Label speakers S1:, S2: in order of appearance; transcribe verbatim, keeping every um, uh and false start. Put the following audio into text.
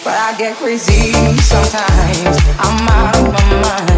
S1: but I get crazy sometimes. I'm out of my mind.